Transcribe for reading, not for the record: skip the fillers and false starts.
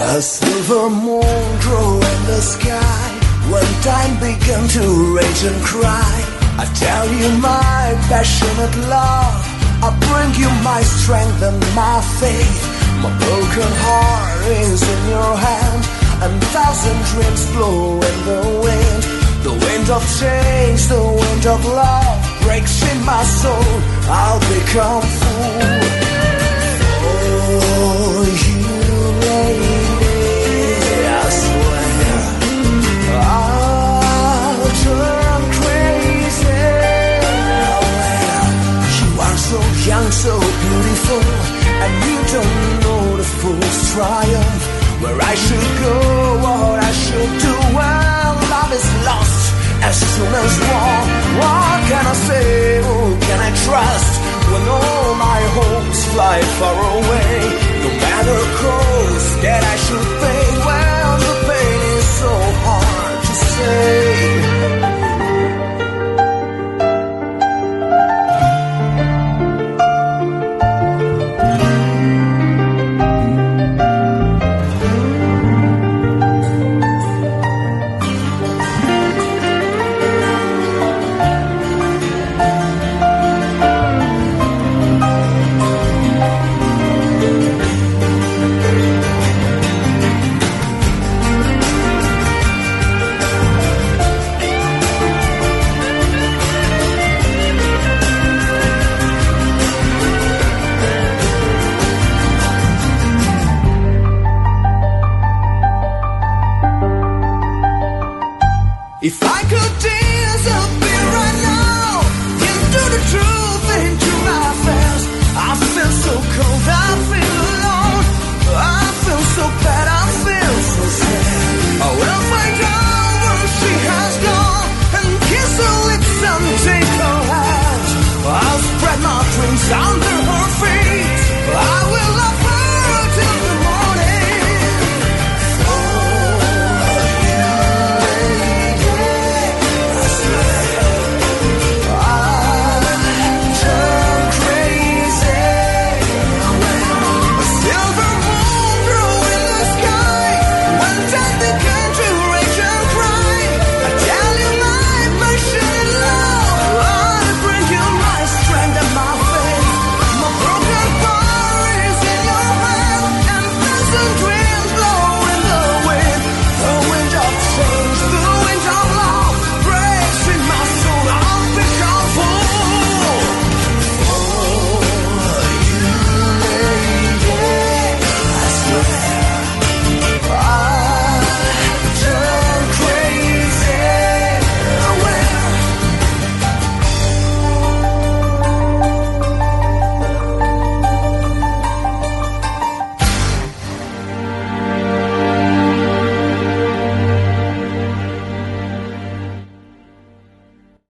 A silver moon grew in the sky when time began to rage and cry. I tell you my passionate love, I bring you my strength and my faith. My broken heart is in your hand, and thousand dreams blow in the wind. The wind of change, the wind of love breaks in my soul. I'll become fool for you, lady. I swear I'll turn crazy. You are so young, so beautiful, and you don't know the fool's triumph. Where I should go, what I should do. Well, love is lost as soon as war. What can I say? Who can I trust when all my hopes fly far away?